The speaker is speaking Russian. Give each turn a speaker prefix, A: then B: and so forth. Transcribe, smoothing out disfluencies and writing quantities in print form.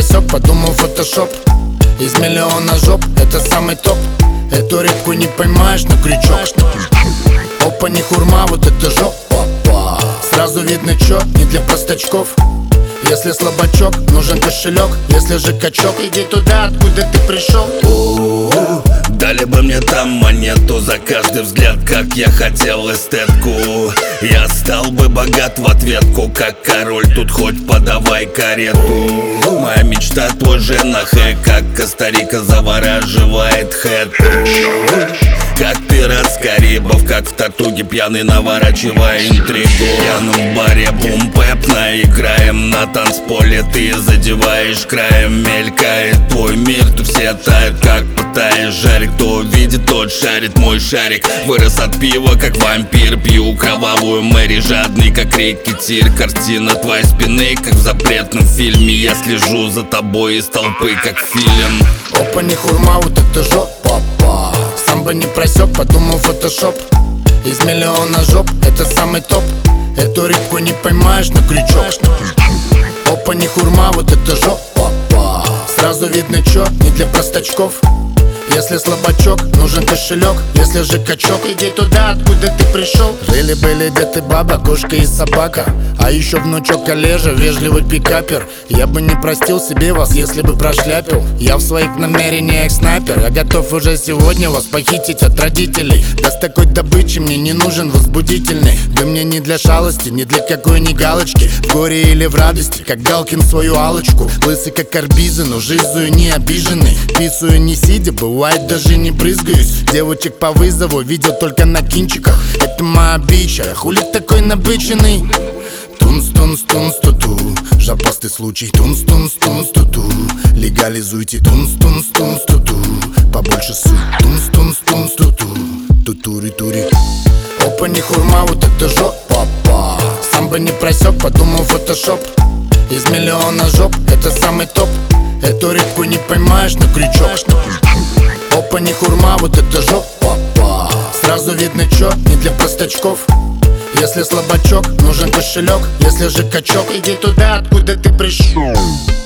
A: просек, подумал фотошоп. Из миллиона жоп, это самый топ. Эту рыбку не поймаешь на крючок. Опа, не хурма, вот это жопа. Сразу видно чё, не для простачков. Если слабачок, нужен кошелек. Если же качок, иди туда, откуда ты пришел.
B: Дали бы мне там монету за каждый взгляд, как я хотел эстетку. Я стал бы богат в ответку, как король, тут хоть подавай карету. Моя мечта твой женах, и как Коста-Рика завораживает хэту. Как пират с Карибов, как в Тартуге пьяный, наворачивая интригу. Пьяным в баре бум-пэп наиграем, на танцполе ты задеваешь краем. Мелькает твой мир, тут все тают, как пытаешь жарик. Кто видит, тот шарит, мой шарик вырос от пива, как вампир. Пью кровавую Мэри, жадный, как рекетир. Картина твоей спины, как в запретном фильме. Я слежу за тобой из толпы, как фильм.
A: Опа, не хурма, вот это жопа. Сам бы не просек, подумал фотошоп. Из миллиона жоп, это самый топ. Эту рыбку не поймаешь на крючок. Опа, не хурма, вот это жопа. Сразу видно чё, не для простачков. Если слабачок, нужен кошелек. Если же качок, иди туда, откуда ты пришел. Жили-были дед и баба, кошка и собака. А еще внучок Олежа, вежливый пикапер. Я бы не простил себе вас, если бы прошляпил. Я в своих намерениях снайпер. Я готов уже сегодня вас похитить от родителей. Да с такой добычей мне не нужен возбудительный. Вы мне не для шалости, ни для какой ни галочки. В горе или в радости, как Галкин свою алочку. Лысый как арбизы, но жизнью не обиженный. Писаю не сидя, бывает даже не брызгаюсь. Девочек по вызову видел только на кинчиках. Это моя бича, хули такой набыченный. Тунс-тунс-тунс-ту-ту. Жопастый случай. Тунс-тунс-тунс-ту-ту. Легализуйте. Тунс-тунс-тунс-ту-ту. Побольше суть. Тунс-тунс-тунс-ту-ту. Тутури-тури. Опа, не хурма, вот это жопа. Сам бы не просек, подумал фотошоп. Из миллиона жоп, это самый топ. Эту рыбку не поймаешь на крючок. Опа, не хурма, вот это жопа. Сразу видно чё, не для простачков. Если слабачок, нужен кошелек. Если же качок, иди туда, откуда ты пришел.